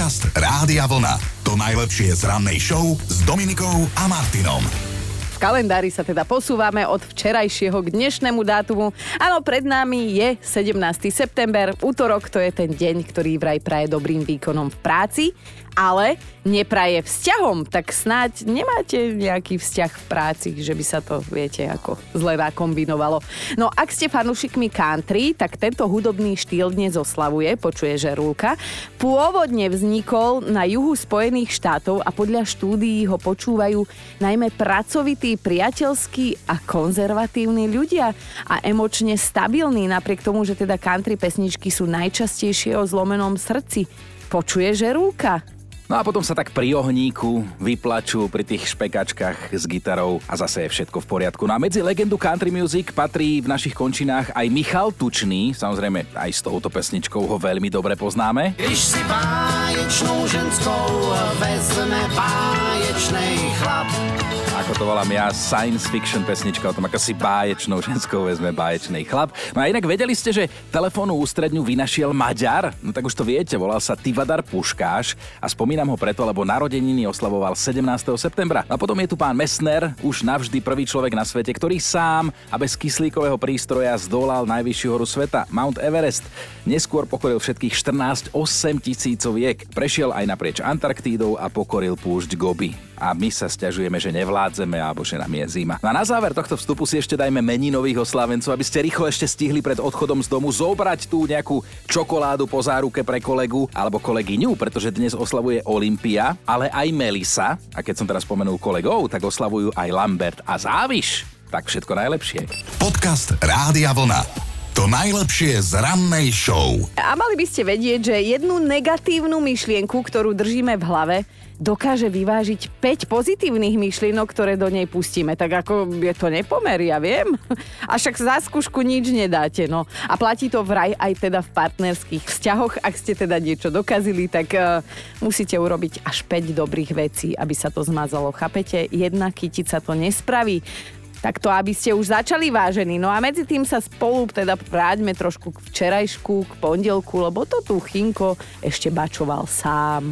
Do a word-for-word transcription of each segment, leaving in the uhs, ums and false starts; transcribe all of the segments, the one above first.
Podcast Rádia Vlna. To najlepšie z rannej show s Dominikou a Martinom. V kalendári sa teda posúvame od včerajšieho k dnešnému dátumu. Áno, pred nami je sedemnásteho september, útorok, to je ten deň, ktorý vraj praje dobrým výkonom v práci, ale nepraje vzťahom, tak snáď nemáte nejaký vzťah v práci, že by sa to, viete, ako zle nakombinovalo. No ak ste fanúšikmi country, tak tento hudobný štýl dnes oslavuje, počuje žerúlka. Pôvodne vznikol na juhu Spojených štátov a podľa štúdií ho počúvajú najmä pracovití, priateľskí a konzervatívni ľudia a emočne stabilní, napriek tomu, že teda country pesničky sú najčastejšie o zlomenom srdci. Počuje žerúlka? No a potom sa tak pri ohníku vyplačú pri tých špekačkách s gitarou a zase je všetko v poriadku. No a medzi legendu country music patrí v našich končinách aj Michal Tučný, samozrejme aj s touto pesničkou ho veľmi dobre poznáme. Když si báječnou ženskou vezme báječnej chlap. Ako to volám ja, science fiction pesnička o tom, ako si báječnou ženskou vezme báječnej chlap. No a inak vedeli ste, že telefónnu ústredňu vynašiel Maďar? No tak už to viete, volal sa Tivadar Puškáš a spomínam ho preto, lebo narodeniny oslavoval sedemnásteho septembra. A potom je tu pán Messner, už navždy prvý človek na svete, ktorý sám a bez kyslíkového prístroja zdolal najvyššiu horu sveta, Mount Everest. Neskôr pokoril všetkých štrnásť osem tisícoviek. Prešiel aj naprieč Antarktídou a pokoril púšť Gobi. A my sa sťažujeme, že nevládzeme alebo že nám je zima. No a na záver tohto vstupu si ešte dajme meninových oslávencov, aby ste rýchlo ešte stihli pred odchodom z domu zobrať tú nejakú čokoládu po záruke pre kolegu alebo kolegyňu, pretože dnes oslavuje Olympia, ale aj Melisa. A keď som teraz spomenul kolegov, tak oslavujú aj Lambert a Záviš. Tak všetko najlepšie. Podcast Rádia Vlna. To najlepšie z rannej show. A mali by ste vedieť, že jednu negatívnu myšlienku, ktorú držíme v hlave, dokáže vyvážiť päť pozitívnych myšlienok, ktoré do nej pustíme. Tak ako je to nepomer, ja viem. A však za skúšku nič nedáte, no. A platí to vraj aj teda v partnerských vzťahoch. Ak ste teda niečo dokazili, tak uh, musíte urobiť až päť dobrých vecí, aby sa to zmazalo. Chápete? Jedna kytica to nespraví. Tak to, aby ste už začali, vážení. No a medzi tým sa spolu teda vráťme trošku k včerajšku, k pondelku, lebo to tu Chinko ešte bačoval sám.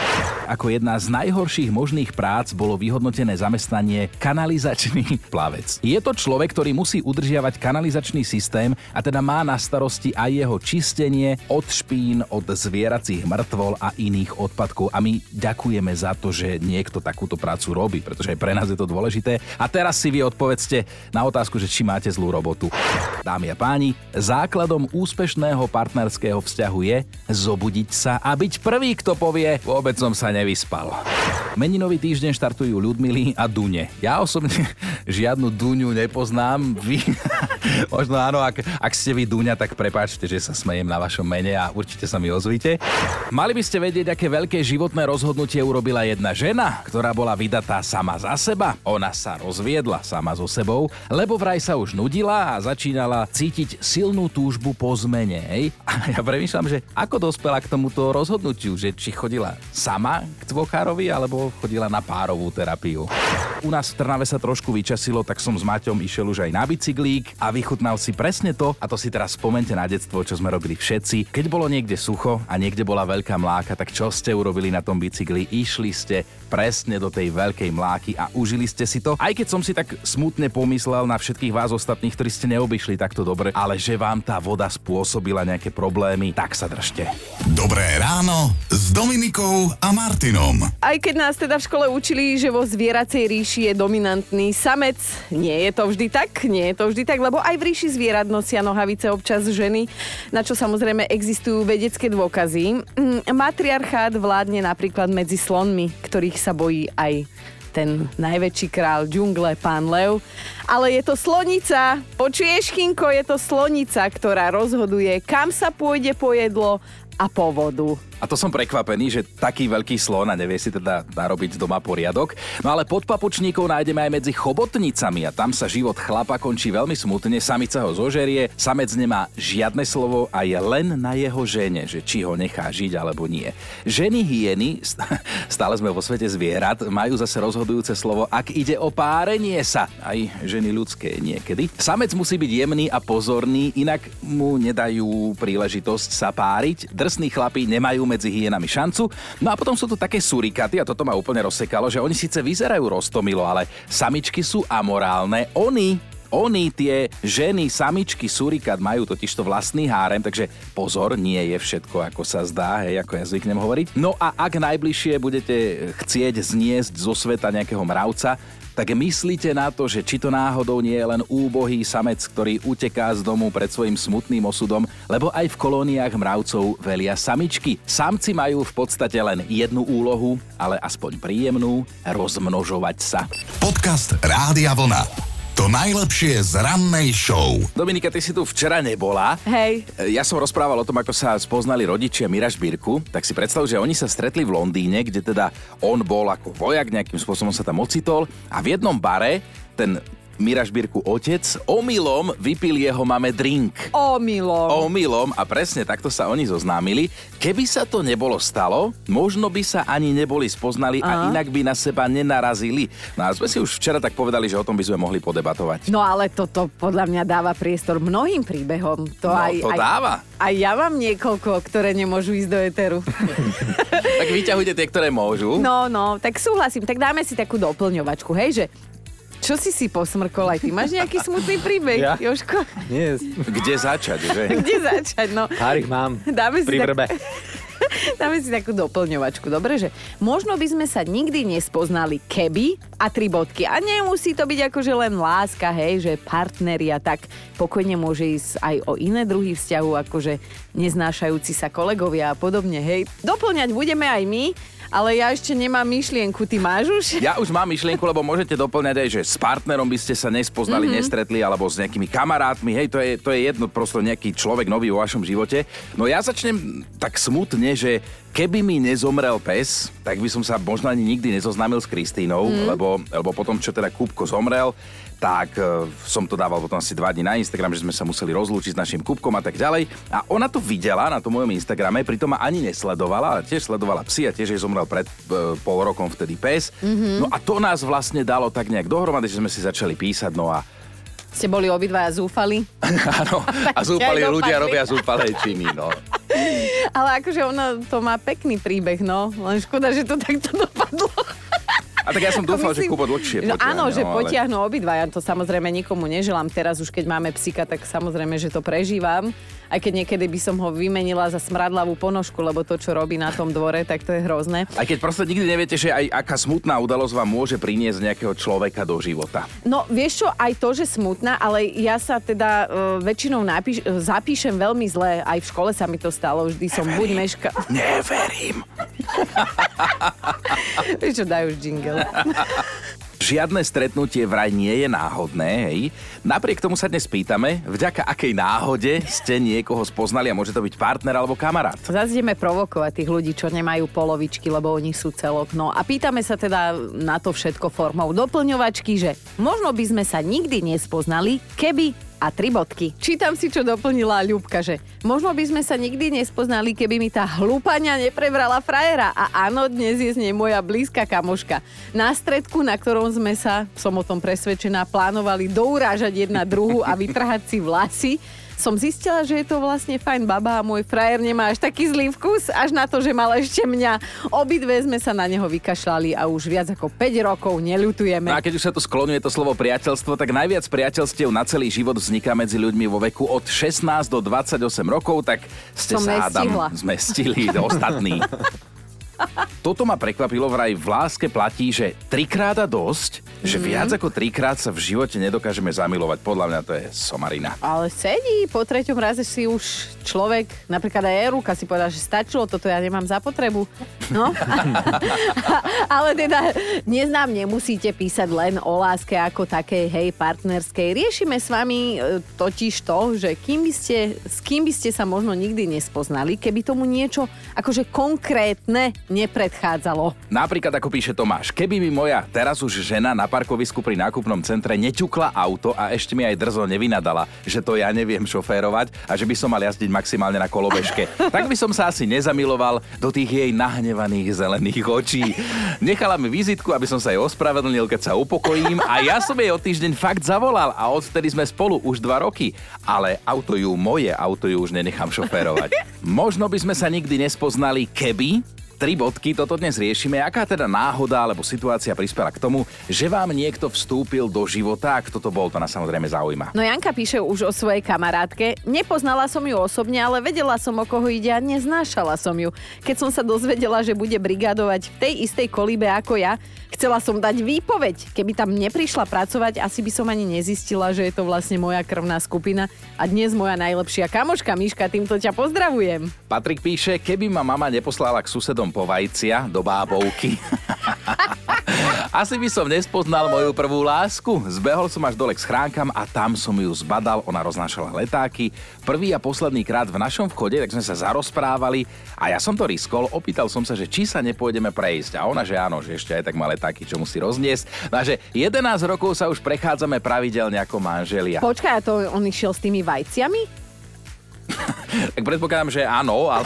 Ako jedna z najhorších možných prác bolo vyhodnotené zamestnanie kanalizačný plavec. Je to človek, ktorý musí udržiavať kanalizačný systém a teda má na starosti aj jeho čistenie od špín, od zvieracích mŕtvol a iných odpadkov. A my ďakujeme za to, že niekto takúto prácu robí, pretože aj pre nás je to dôležité. A teraz si vy odpovedzte na otázku, že či máte zlú robotu. Dámy a páni, základom úspešného partnerského vzťahu je zobudiť sa a byť prvý, kto povie: vôbec som sa nevyspal. Meninový týždeň štartujú Ľudmily a Dune. Ja osobne žiadnu Duňu nepoznám. Vy, možno áno, ak, ak ste vy Duňa, tak prepáčte, že sa smejem na vašom mene a určite sa mi ozvíte. Mali by ste vedieť, aké veľké životné rozhodnutie urobila jedna žena, ktorá bola vydatá sama za seba. Ona sa rozviedla sama so sebou, lebo vraj sa už nudila a začínala cítiť silnú túžbu po zmene. Hej? A ja premýšľam, že ako dospela k tomuto rozhodnutiu, že či chodila sama k dvokárovi, alebo chodila na párovú terapiu. U nás v Trnave sa trošku vyčasilo, tak som s Maťom išiel už aj na bicyklík a vychutnal si presne to, a to si teraz spomente na detstvo, čo sme robili všetci. Keď bolo niekde sucho a niekde bola veľká mláka, tak čo ste urobili na tom bicykli? Išli ste presne do tej veľkej mláky a užili ste si to. Aj keď som si tak smutne pomyslel na všetkých vás ostatných, ktorí ste neobyšli takto dobre, ale že vám tá voda spôsobila nejaké problémy, tak sa držte. Dobré ráno s Dominikou a Martinom. Aj keď nás teda v škole učili, že vo zvieracej ríši je dominantný samec, nie je to vždy tak, nie je to vždy tak, lebo aj v ríši zvierat nosia nohavice občas ženy, na čo samozrejme existujú vedecké dôkazy. Matriarchát vládne napríklad medzi slonmi, ktorých sa bojí aj ten najväčší král džungle, pán lev. Ale je to slonica, počuješ, Chinko, je to slonica, ktorá rozhoduje, kam sa pôjde po jedlo a po vodu. A to som prekvapený, že taký veľký slon a nevie si teda narobiť doma poriadok. No ale podpapučníkov nájdeme aj medzi chobotnicami a tam sa život chlapa končí veľmi smutne. Samica ho zožerie, samec nemá žiadne slovo a je len na jeho žene, že či ho nechá žiť alebo nie. Ženy hyeny, stále sme vo svete zvierat, majú zase rozhodujúce slovo, ak ide o párenie sa. Aj ženy ľudské niekedy. Samec musí byť jemný a pozorný, inak mu nedajú príležitosť sa páriť. Drsní chlapi nemajú medzi hyenami šancu. No a potom sú tu také surikaty, a toto ma úplne rozsekalo, že oni síce vyzerajú roztomilo, ale samičky sú amorálne. Oni Oni, tie ženy, samičky, surikat majú totižto vlastný hárem, takže pozor, nie je všetko, ako sa zdá, hej, ako ja zvyknem hovoriť. No a ak najbližšie budete chcieť zniesť zo sveta nejakého mravca, tak myslíte na to, že či to náhodou nie je len úbohý samec, ktorý uteká z domu pred svojim smutným osudom, lebo aj v kolóniách mravcov velia samičky. Samci majú v podstate len jednu úlohu, ale aspoň príjemnú, rozmnožovať sa. Podcast Rádia Vlna. To najlepšie z rannej show. Dominika, ty si tu včera nebola. Hej. Ja som rozprával o tom, ako sa spoznali rodičia Mira Žbírku. Tak si predstav, že oni sa stretli v Londýne, kde teda on bol ako vojak, nejakým spôsobom sa tam ocitol a v jednom bare ten Mira Žbírku otec omylom vypil jeho mame drink. Omylom. Omylom a presne takto sa oni zoznámili. Keby sa to nebolo stalo, možno by sa ani neboli spoznali a, a inak by na seba nenarazili. No a sme si už včera tak povedali, že o tom by sme mohli podebatovať. No ale toto podľa mňa dáva priestor mnohým príbehom. To no aj, to aj, dáva. Aj ja mám niekoľko, ktoré nemôžu ísť do éteru. Tak vyťahujte tie, ktoré môžu. No, no, tak súhlasím. Tak dáme si takú doplňovačku, hej, že čo si si posmrkol aj ty? Máš nejaký smutný príbeh, ja? Jožko? Nie. Kde začať, že? Kde začať, no. Pár ich mám Dáme si pri vrbe. Tak... Dáme si takú doplňovačku, dobre, že možno by sme sa nikdy nespoznali, keby a tri bodky. A nemusí to byť akože len láska, hej, že partneri a tak. Pokojne môže ísť aj o iné druhy vzťahu, akože neznášajúci sa kolegovia a podobne, hej. Doplňať budeme aj my, ale ja ešte nemám myšlienku, ty máš už? Ja už mám myšlienku, lebo môžete doplňať aj, že s partnerom by ste sa nespoznali, mm-hmm. nestretli, alebo s nejakými kamarátmi, hej, to je, to je jedno, prosto nejaký človek nový vo vašom živote. No ja začnem tak smutne, že keby mi nezomrel pes, tak by som sa možno ani nikdy nezoznámil s Kristínou, mm. lebo, lebo potom, čo teda Kúbko zomrel, tak uh, som to dával potom asi dva dní na Instagram, že sme sa museli rozlúčiť s našim Kúbkom a tak ďalej. A ona to videla na tom mojom Instagrame, pritom ma ani nesledovala, ale tiež sledovala psy a tiež jej zomrel pred uh, pol rokom vtedy pes. Mm-hmm. No a to nás vlastne dalo tak nejak dohromady, že sme si začali písať, no a ste boli obidvaja zúfali? Áno, a zúfali ľudia robia zúfalé činy, no. Ale akože ono to má pekný príbeh, no. Len škoda, že to takto dopadlo. A tak ja som dúfal, myslím, že Kubo dlhšie no, potiahne. Áno, že no, potiahnu ale... obidvaja. To samozrejme nikomu neželám. Teraz už keď máme psika, tak samozrejme, že to prežívam. Aj keď niekedy by som ho vymenila za smradlavú ponožku, lebo to, čo robí na tom dvore, tak to je hrozné. Aj keď proste nikdy neviete, že aj aká smutná udalosť vám môže priniesť nejakého človeka do života. No, vieš čo, aj to, že smutná, ale ja sa teda uh, väčšinou napíš, uh, zapíšem veľmi zle. Aj v škole sa mi to stalo. Vždy som Neverím. buď meška... Neverím. Vieš čo, daj už jingle. Žiadne stretnutie vraj nie je náhodné, hej. Napriek tomu sa dnes pýtame, vďaka akej náhode ste niekoho spoznali a môže to byť partner alebo kamarát. Zas ideme provokovať tých ľudí, čo nemajú polovičky, lebo oni sú celok. No a pýtame sa teda na to všetko formou doplňovačky, že možno by sme sa nikdy nespoznali, keby a tri bodky. Čítam si, čo doplnila Ľubka, že možno by sme sa nikdy nespoznali, keby mi tá hlúpaňa neprebrala frajera. A áno, dnes je z nej moja blízka kamoška. Na stredku, na ktorom sme sa, som o tom presvedčená, plánovali dourážať jedna druhu a vytrhať si vlasy, som zistila, že je to vlastne fajn baba a môj frajer nemá až taký zlý vkus, až na to, že mal ešte mňa. Obidve sme sa na neho vykašľali a už viac ako päť rokov neľutujeme. No a keď už sa tu skloňuje to slovo priateľstvo, tak najviac priateľstiev na celý život vzniká medzi ľuďmi vo veku od šestnásť do dvadsaťosem rokov, tak ste som sa hádam zmestili ostatní. Toto ma prekvapilo, vraj v láske platí, že trikrát a dosť, že mm. viac ako trikrát sa v živote nedokážeme zamilovať. Podľa mňa to je somarina. Ale sedí, po treťom raze si už človek, napríklad aj Eruka si povedal, že stačilo, toto ja nemám za potrebu. No. Ale teda neznám, nemusíte písať len o láske ako takej, hej, partnerskej. Riešime s vami totiž to, že kým by ste, s kým by ste sa možno nikdy nespoznali, keby tomu niečo akože konkrétne nepredchádzalo. Napríklad, ako píše Tomáš, keby mi moja teraz už žena na parkovisku pri nákupnom centre neťukla auto a ešte mi aj drzo nevynadala, že to ja neviem šoférovať a že by som mal jazdiť maximálne na kolobežke, tak by som sa asi nezamiloval do tých jej nahnevaných zelených očí. Nechala mi vizitku, aby som sa jej ospravedlnil, keď sa upokojím, a ja som jej o týždeň fakt zavolal a odvtedy sme spolu už dva roky. Ale auto ju, moje auto ju už nenechám šoférovať. Možno by sme sa nikdy nespoznali, keby... Tri bodky, toto dnes riešime. Aká teda náhoda alebo situácia prispela k tomu, že vám niekto vstúpil do života? A kto to bol, to nás samozrejme zaujíma. No Janka píše už o svojej kamarátke. Nepoznala som ju osobne, ale vedela som, o koho ide a neznášala som ju. Keď som sa dozvedela, že bude brigádovať v tej istej kolíbe ako ja, chcela som dať výpoveď. Keby tam neprišla pracovať, asi by som ani nezistila, že je to vlastne moja krvná skupina a dnes moja najlepšia kamoška Miška, týmto ťa pozdravujem. Patrik píše, keby ma mama neposlala k susedom po vajcia do bábovky. Asi by som nespoznal moju prvú lásku. Zbehol som až dole k schránkam a tam som ju zbadal, ona roznášala letáky. Prvý a posledný krát v našom vchode, tak sme sa zarozprávali a ja som to riskol, opýtal som sa, že či sa nepôjdeme prejsť. A ona, že áno, že ešte aj tak má letáky, čo musí rozniesť. Takže jedenásť rokov sa už prechádzame pravidelne ako manželia. Počkaj, a to on išiel s tými vajciami? Tak predpokladám, že áno, ale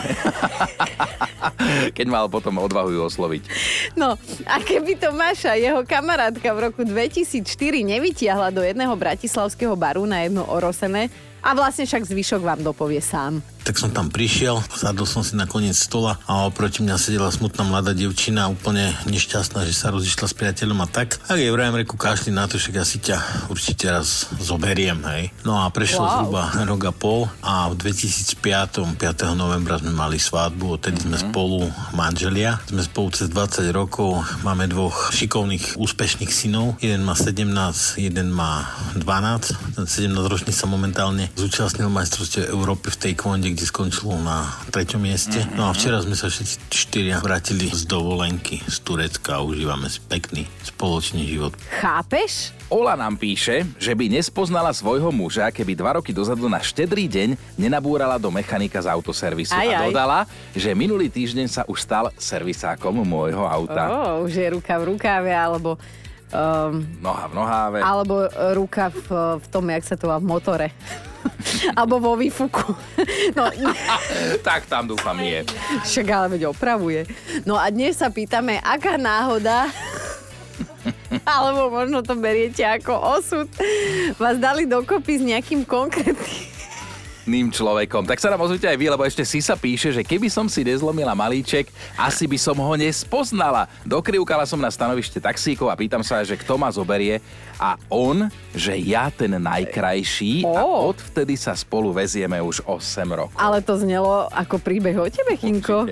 keď mal potom odvahu ju osloviť. No, a keby to Maša, jeho kamarátka v roku dvetisícštyri nevytiahla do jedného bratislavského baru na jedno orosené, a vlastne však zvyšok vám dopovie sám. Tak som tam prišiel, sadol som si na koniec stola a oproti mňa sedela smutná mladá devčina, úplne nešťastná, že sa rozišla s priateľom a tak. A jej vrajem, reku, kašli na to, však ja si ťa určite raz zoberiem, hej. No a prešlo wow. zhruba rok a pol a v dvetisícpäť, piateho novembra sme mali svadbu, odtedy mm-hmm. sme spolu manželia. Sme spolu cez dvadsať rokov, máme dvoch šikovných, úspešných synov. Jeden má sedemnásť, jeden má dvanásť. Ten sedemnásťročný sa momentálne zúčastnil majstrovstiev Európy v taekwonde, kde skončilo na treťom mieste. Mm-hmm. No a včera sme sa všetci štyria vrátili z dovolenky z Turecka a užívame si pekný spoločný život. Chápeš? Ola nám píše, že by nespoznala svojho muža, keby dva roky dozadu na štedrý deň nenabúrala do mechanika z autoservisu. Aj, a dodala, aj. že minulý týždeň sa už stal servisákom môjho auta. Oh, už je ruka v rukáve, alebo... Um, noha v noháve. Alebo ruka v, v tom, jak sa to má v motore. Alebo vo výfuku. No, tak tam dúfam je. Však ale veď opravuje. No a dnes sa pýtame, aká náhoda, alebo možno to beriete ako osud, vás dali dokopy s nejakým konkrétnym ným človekom. Tak sa nám ozvite aj vy, lebo ešte si sa píše, že keby som si nezlomila malíček, asi by som ho nespoznala. Dokrivkala som na stanovište taxíkov a pýtam sa, že kto ma zoberie a on, že ja ten najkrajší oh. a odvtedy sa spolu vezieme už osem rokov. Ale to znelo ako príbeh o tebe, Kinko.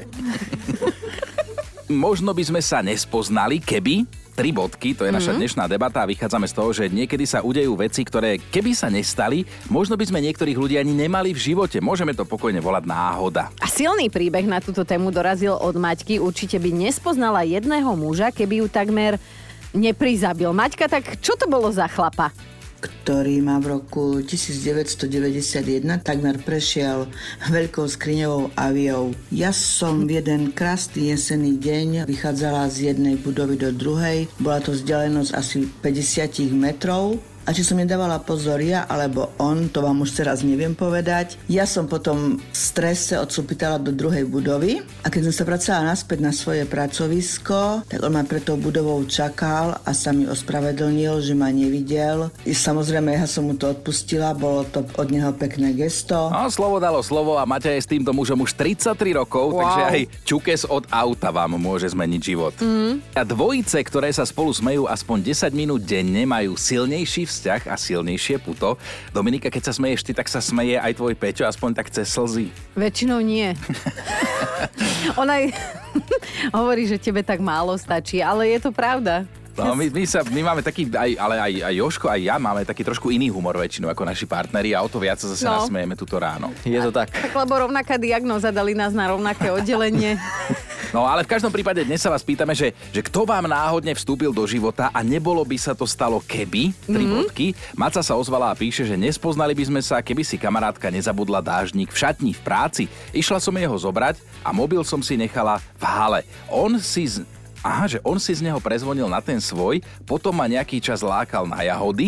Možno by sme sa nespoznali, keby... Tri bodky, to je naša mm-hmm. dnešná debata a vychádzame z toho, že niekedy sa udejú veci, ktoré keby sa nestali, možno by sme niektorých ľudí ani nemali v živote. Môžeme to pokojne volať náhoda. A silný príbeh na túto tému dorazil od Maťky. Určite by nespoznala jedného muža, keby ju takmer neprizabil. Maťka, tak čo to bolo za chlapa? Ktorý ma v roku devätnásťstodeväťdesiatjeden takmer prešiel veľkou skriňovou aviou. Ja som v jeden krásny jesenný deň vychádzala z jednej budovy do druhej. Bola to vzdialenosť asi päťdesiat metrov. A či som nedávala pozor ja, alebo on, to vám už teraz neviem povedať. Ja som potom v strese odsúpitala do druhej budovy a keď som sa vracala naspäť na svoje pracovisko, tak on ma pred tou budovou čakal a sa mi ospravedlnil, že ma nevidel. I samozrejme, ja som mu to odpustila, bolo to od neho pekné gesto. No, slovo dalo slovo a Maťa je s týmto mužom už tridsaťtri rokov, wow. takže aj čukes od auta vám môže zmeniť život. Mm. A dvojice, ktoré sa spolu smejú aspoň desať minút denne, majú silnejší vzťah a silnejšie puto. Dominika, keď sa smeješ ty, tak sa smeje aj tvoj Peťo, aspoň tak cez slzy. Väčšinou nie. Ona hovorí, že tebe tak málo stačí, ale je to pravda. No, my, my, sa, my máme taký, aj, ale aj, aj Jožko, aj ja máme taký trošku iný humor väčšinou ako naši partneri a o to viac sa zase no. nasmejeme túto ráno. Je to tak. Tak, lebo rovnaká diagnóza, dali nás na rovnaké oddelenie. No ale v každom prípade dnes sa vás pýtame, že, že kto vám náhodne vstúpil do života a nebolo by sa to stalo keby, tri mm-hmm. bodky. Maca sa ozvala a píše, že nespoznali by sme sa, keby si kamarátka nezabudla dážnik v šatni v práci. Išla som jeho zobrať a mobil som si nechala v hale. On si... Z... Aha, že on si z neho prezvonil na ten svoj, potom ma nejaký čas lákal na jahody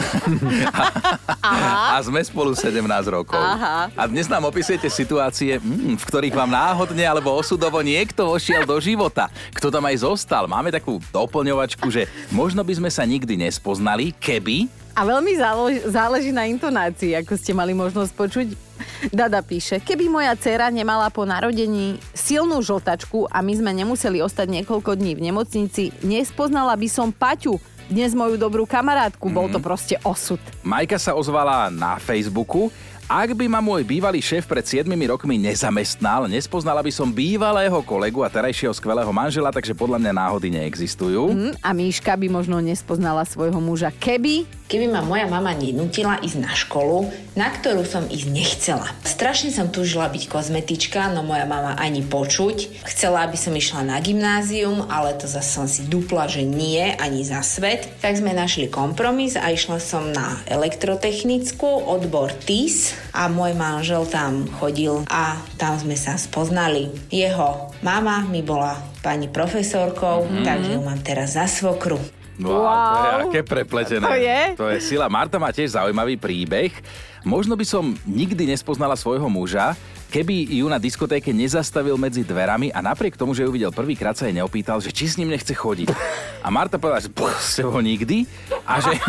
a, a sme spolu sedemnásť rokov. Aha. A dnes nám opisujete situácie, mm, v ktorých vám náhodne alebo osudovo niekto vošiel do života. Kto tam aj zostal. Máme takú doplňovačku, že možno by sme sa nikdy nespoznali, keby... A veľmi záleží, záleží na intonácii, ako ste mali možnosť počuť. Dada píše, keby moja dcéra nemala po narodení silnú žltačku a my sme nemuseli ostať niekoľko dní v nemocnici, nespoznala by som Paťu, dnes moju dobrú kamarátku, bol to proste osud. Majka sa ozvala na Facebooku. Ak by ma môj bývalý šéf pred siedmimi rokmi nezamestnal, nespoznala by som bývalého kolegu a terajšieho skvelého manžela, takže podľa mňa náhody neexistujú. Mm, a Míška by možno nespoznala svojho muža, keby... Keby ma moja mama nenútila ísť na školu, na ktorú som ísť nechcela. Strašne som túžila byť kozmetička, no moja mama ani počuť. Chcela, aby som išla na gymnázium, ale to zase som si dupla, že nie, ani za svet. Tak sme našli kompromis a išla som na elektrotechnickú, odbor té í es a môj manžel tam chodil a tam sme sa spoznali. Jeho mama mi bola pani profesorkou, mm-hmm. takže ju mám teraz za svokru. Wow, wow, to je aké prepletené. To je? To je sila. Marta má tiež zaujímavý príbeh. Možno by som nikdy nespoznala svojho muža, keby ju na diskotéke nezastavil medzi dverami a napriek tomu, že ju videl prvýkrát, sa jej neopýtal, že či s ním nechce chodiť. A Marta povedala, že ste ho nikdy a že...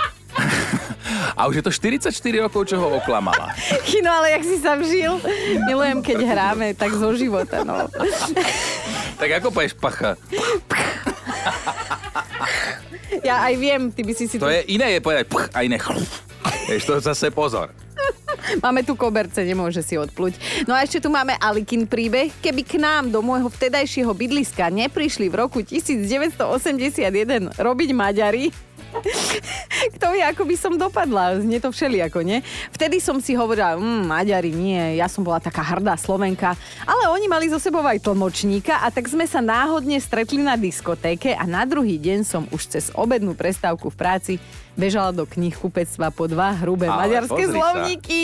A už je to štyridsaťštyri rokov, čo ho oklamala. No ale jak si sa vžil? Milujem, keď hráme tak zo života, no. Tak ako povieš pacha? Ja aj viem, ty by si si... To tu... je iné je povedať pch a iné chlp. Vieš, to zase pozor. Máme tu koberce, nemôže si odpluť. No a ešte tu máme Alikin príbeh. Keby k nám do môjho vtedajšieho bydliska neprišli v roku devätnásťstoosemdesiatjeden robiť Maďari, kto vie, ako by som dopadla. Znie to všelijako, nie? Vtedy som si hovorila, mmm, Maďari nie, ja som bola taká hrdá Slovenka, ale oni mali zo sebou aj tlmočníka a tak sme sa náhodne stretli na diskotéke a na druhý deň som už cez obednú prestávku v práci bežala do knihkupectva po dva hrubé ale maďarské slovníky.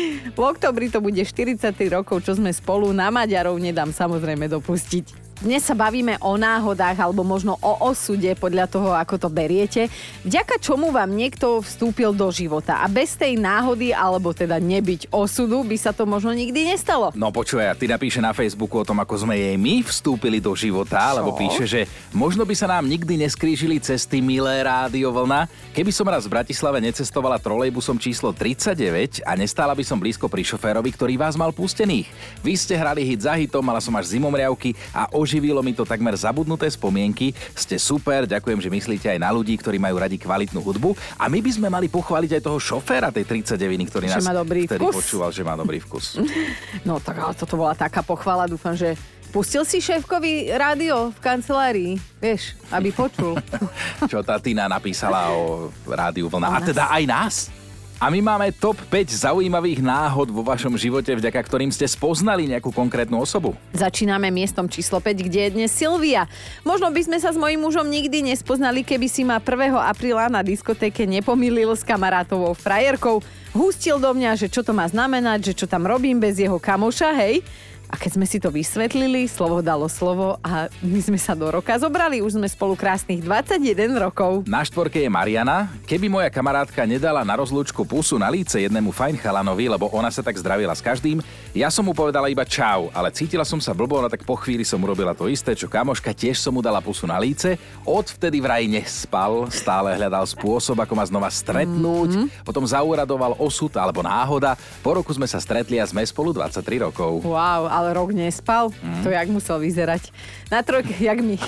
V oktobri to bude štyridsaťtri rokov, čo sme spolu, na Maďarov nedám samozrejme dopustiť. Dnes sa bavíme o náhodách alebo možno o osude podľa toho, ako to beriete. Vďaka čomu vám niekto vstúpil do života a bez tej náhody alebo teda nebyť osudu by sa to možno nikdy nestalo. No počúvaj, ty napíše na Facebooku o tom, ako sme jej my vstúpili do života, Čo? Lebo píše, že možno by sa nám nikdy neskrížili cesty, milé Rádio Vlna, keby som raz v Bratislave necestovala trolejbusom číslo tridsaťdeväť a nestála by som blízko pri šoférovi, ktorý vás mal pustených. Vy ste hrali hit za hitom, mala som až zimomriavky a oživilo mi to takmer zabudnuté spomienky. Ste super, ďakujem, že myslíte aj na ľudí, ktorí majú radi kvalitnú hudbu. A my by sme mali pochváliť aj toho šoféra tej tridsaťdeväť, ktorý že nás vtedy vkus. počúval, že má dobrý vkus. No tak ale toto bola taká pochvala, dúfam, že pustil si šéfkovi rádio v kancelárii, vieš, aby počul. Čo tá Tina napísala o Rádiu Vlna. A teda aj nás. A my máme top päť zaujímavých náhod vo vašom živote, vďaka ktorým ste spoznali nejakú konkrétnu osobu. Začíname miestom číslo päť, kde je dnes Silvia. Možno by sme sa s mojím mužom nikdy nespoznali, keby si ma prvého apríla na diskotéke nepomýlil s kamarátovou frajerkou. Hustil do mňa, že čo to má znamenať, že čo tam robím bez jeho kamoša, hej. A keď sme si to vysvetlili, slovo dalo slovo a my sme sa do roka zobrali. Už sme spolu krásnych dvadsaťjeden rokov. Na štvorke je Mariana. Keby moja kamarátka nedala na rozlúčku pusu na líce jednému fajn chalanovi, lebo ona sa tak zdravila s každým, ja som mu povedala iba čau, ale cítila som sa blbo, no tak po chvíli som urobila to isté, čo kamoška, tiež som mu dala pusu na líce. Odvtedy vraj nespal, stále hľadal spôsob, ako ma znova stretnúť. Mm-hmm. Potom zauradoval osud alebo náhoda. Po roku sme sa stretli a sme spolu dvadsaťtri rokov. Wow. Ale rok nespal, mm. to jak musel vyzerať. Na trojke, jak mi,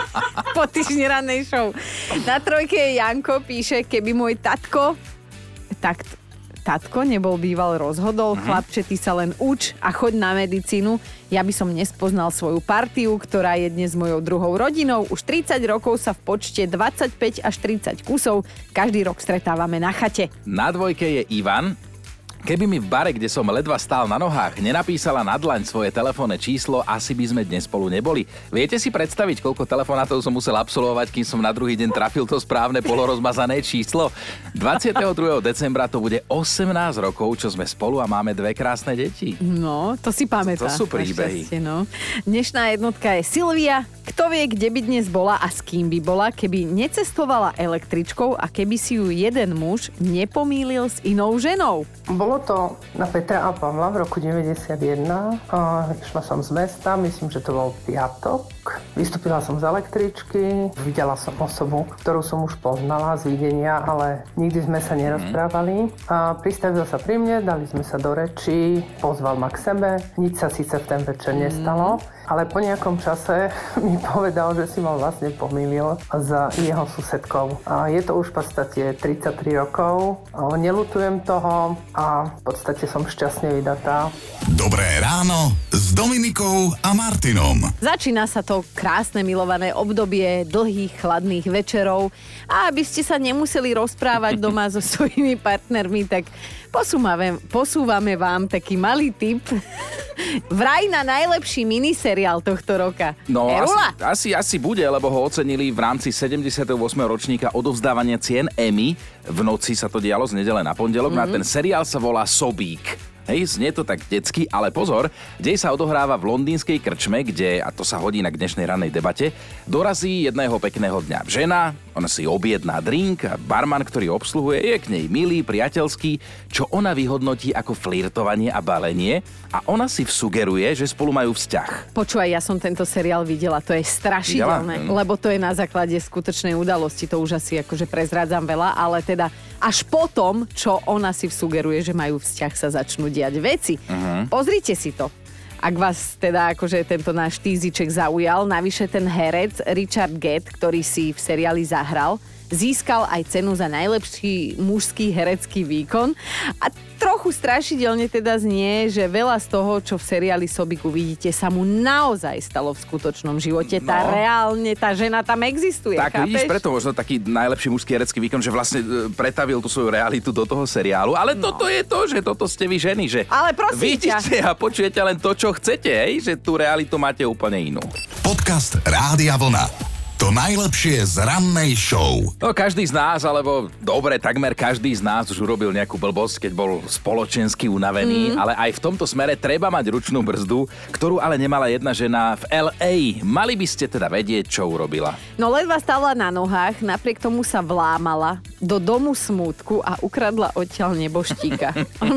po týždni rannej show. Na trojke Janko píše, keby môj tatko, tak tatko nebol býval rozhodol, mm. chlapče, ty sa len uč a choď na medicínu. Ja by som nespoznal svoju partiu, ktorá je dnes mojou druhou rodinou. Už tridsať rokov sa v počte dvadsaťpäť až tridsať kusov každý rok stretávame na chate. Na dvojke je Ivan. Keby mi v bare, kde som ledva stál na nohách, nenapísala na dlaň svoje telefónne číslo, asi by sme dnes spolu neboli. Viete si predstaviť, koľko telefonátov som musel absolvovať, kým som na druhý deň trafil to správne polorozmazané číslo? dvadsiateho druhého decembra to bude osemnásť rokov, čo sme spolu a máme dve krásne deti. No, to si pamätá. To sú príbehy. No. Dnešná jednotka je Silvia. Kto vie, kde by dnes bola a s kým by bola, keby necestovala električkou a keby si ju jeden muž nepomýlil s inou ženou? Bolo to na Petra a Pavla v roku deväťdesiatjeden. A išla som z mesta, myslím, že to bol piatok. Vystúpila som z električky, videla som osobu, ktorú som už poznala z videnia, ale nikdy sme sa nerozprávali. A pristavil sa pri mne, dali sme sa do reči, pozval ma k sebe. Nič sa síce v ten večer nestalo, ale po nejakom čase mi povedal, že si ma vlastne pomýlil s jeho susedkou. A je to už v podstate tridsaťtri rokov. Neľutujem toho a v podstate som šťastne vydatá. Dobré ráno s Dominikou a Martinom. Začína sa to krásne milované obdobie dlhých chladných večerov a aby ste sa nemuseli rozprávať doma so svojimi partnermi, tak posúvame, posúvame vám taký malý tip. Vraj na najlepší miniseriál tohto roka. No Erula? asi, asi, asi bude, lebo ho ocenili v rámci sedemdesiateho ôsmeho ročníka odovzdávania cien Emmy. V noci sa to dialo z nedele na pondelok. Mm-hmm. No a ten seriál sa volá Sobík. Hej, znie to tak detsky, ale pozor, dej sa odohráva v londýnskej krčme, kde, a to sa hodí na k dnešnej rannej debate, dorazí jedného pekného dňa žena, ona si objedná drink a barman, ktorý obsluhuje, je k nej milý, priateľský, čo ona vyhodnotí ako flirtovanie a balenie a ona si vsugeruje, že spolu majú vzťah. Počúvaj, ja som tento seriál videla, to je strašidelné, Videla? lebo to je na základe skutočnej udalosti, to už asi akože prezrádzam veľa, ale teda až potom, čo ona si vsugeruje, že majú vzťah, sa začnú diať veci. Uh-huh. Pozrite si to. Ak vás teda akože tento náš týziček zaujal, navyše ten herec Richard Gere, ktorý si v seriáli zahral, získal aj cenu za najlepší mužský herecký výkon a trochu strašidelne teda znie, že veľa z toho, čo v seriáli Sobík uvidíte, sa mu naozaj stalo v skutočnom živote. Tá No. reálne, tá žena tam existuje, Tak chápeš? vidíš, preto možno taký najlepší mužský herecký výkon, že vlastne e, pretavil tú svoju realitu do toho seriálu. Ale no. toto je to, že toto ste vy ženy, že Ale prosím vidíte a počujete len to, čo chcete, hej? Že tú realitu máte úplne inú. Podcast Rádia Vlna. To najlepšie z rannej show. No každý z nás, alebo dobre, takmer každý z nás už urobil nejakú blbosť, keď bol spoločensky unavený, mm. ale aj v tomto smere treba mať ručnú brzdu, ktorú ale nemala jedna žena v el ej. Mali by ste teda vedieť, čo urobila. No ledva stála na nohách, napriek tomu sa vlámala do domu smútku a ukradla odtiaľ neboštíka.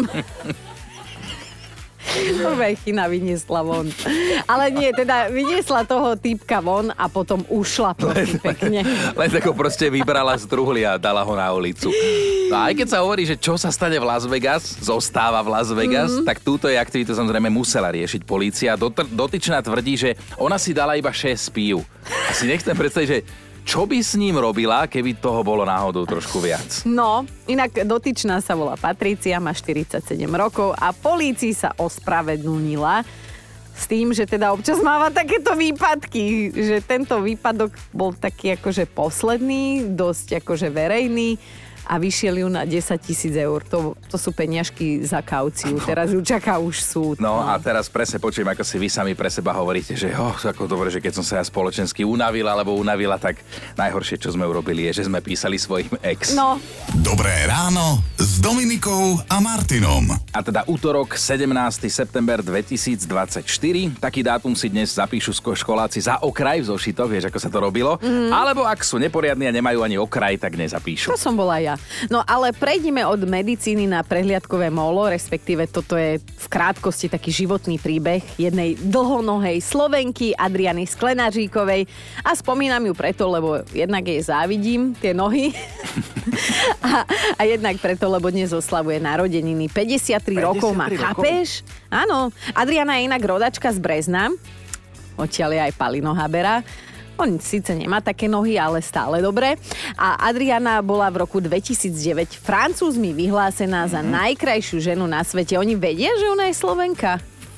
Prvé chyna vyniesla von. Ale nie, teda vyniesla toho týpka von a potom ušla prosím pekne. Len tako proste vybrala z truhly a dala ho na ulicu. No a aj keď sa hovorí, že čo sa stane v Las Vegas, zostáva v Las Vegas, mm-hmm. tak túto jej aktivitu samozrejme musela riešiť polícia. Dotr- dotyčná tvrdí, že ona si dala iba šesť pív. A si nechcem predstaviť, že čo by s ním robila, keby toho bolo náhodou trošku viac? No, inak dotyčná sa volá Patricia, má štyridsaťsedem rokov a polícii sa ospravedlnila s tým, že teda občas máva takéto výpadky, že tento výpadok bol taký akože posledný, dosť akože verejný a vyšiel ju na desaťtisíc eur. To, to sú peniažky za kauciu. Teraz ju čaká už súd. No, no a teraz presne počujem, ako si vy sami pre seba hovoríte, že oh, ako dobre, že keď som sa ja spoločensky unavila alebo unavila, tak najhoršie, čo sme urobili, je, že sme písali svojim ex. No. Dobré ráno s Dominikou a Martinom. A teda útorok, sedemnásteho september dvetisícdvadsaťštyri. Taký dátum si dnes zapíšu školáci za okraj v zošitoch, vieš, ako sa to robilo. Mm. Alebo ak sú neporiadni a nemajú ani okraj, tak nezapíšu. To som bola ja. No ale prejdeme od medicíny na prehliadkové molo, respektíve toto je v krátkosti taký životný príbeh jednej dlhonohej Slovenky Adriany Sklenáříkovej a spomínam ju preto, lebo jednak jej závidím tie nohy a, a jednak preto, lebo dnes oslavuje narodeniny. päťdesiattri rokov má, chápeš? Áno, Adriana je inak rodačka z Brezna, odtiaľ je aj Palino Habera. On síce nemá také nohy, ale stále dobre. A Adriana bola v roku dvetisícdeväť Francúzmi vyhlásená za najkrajšiu ženu na svete. Oni vedia, že ona je Slovenka?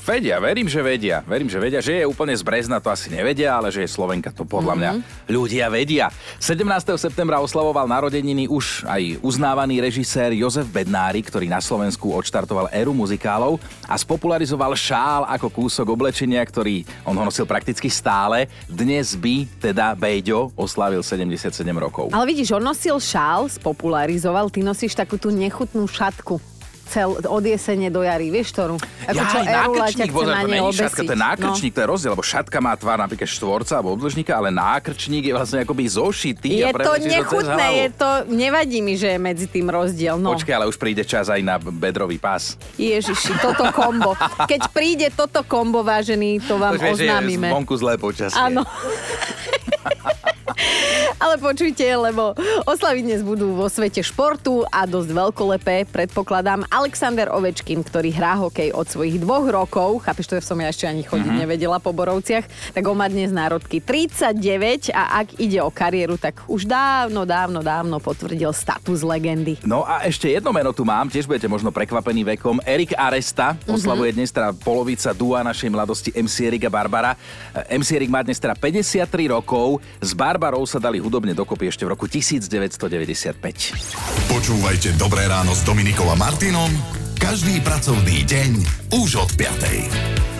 Vedia, verím, že vedia. Verím, že vedia, že je úplne z Brezna, to asi nevedia, ale že je Slovenka, to podľa mňa mm-hmm. ľudia vedia. sedemnásteho septembra oslavoval narodeniny už aj uznávaný režisér Jozef Bednárik, ktorý na Slovensku odštartoval éru muzikálov a spopularizoval šál ako kúsok oblečenia, ktorý on ho nosil prakticky stále. Dnes by teda Bejďo oslávil sedemdesiatsedem rokov. Ale vidíš, on nosil šál, spopularizoval, ty nosíš takú tú nechutnú šatku. Cel, od jesene do jary, vieš ktorú? Ako ja, čo Erula ťa chce na ne obesiť. Šatka, to je nákrčník, no. To je rozdiel, lebo šatka má tvár napríklad štvorca alebo obdĺžnika, ale nákrčník je vlastne akoby zošitý. Je a to nechutné, je to, nevadí mi, že je medzi tým rozdiel. No. Počkaj, ale už príde čas aj na bedrový pás. Ježiši, toto kombo. Keď príde toto kombo, vážený, to vám to oznámime. To vonku zlé počasie. Áno. Ale počujte, lebo oslavy dnes budú vo svete športu a dosť veľkolepé, predpokladám. Alexander Ovečkin, ktorý hrá hokej od svojich dvoch rokov, chápeš, to som ja ešte ani chodiť mm-hmm. nevedela po Borovciach, tak on má dnes národky tridsaťdeväť a ak ide o kariéru, tak už dávno, dávno, dávno potvrdil status legendy. No a ešte jedno meno tu mám, tiež budete možno prekvapení vekom. Erik Aresta oslavuje mm-hmm. dnes teda polovica dua našej mladosti em cé Erik a Barbara. em cé Erik má dnes teda päťdesiattri rokov, s Barbarou sa dali hudobne dokopy ešte v roku devätnásťstodeväťdesiatpäť. Počúvajte Dobré ráno s Dominikou a Martinom každý pracovný deň už od piatej.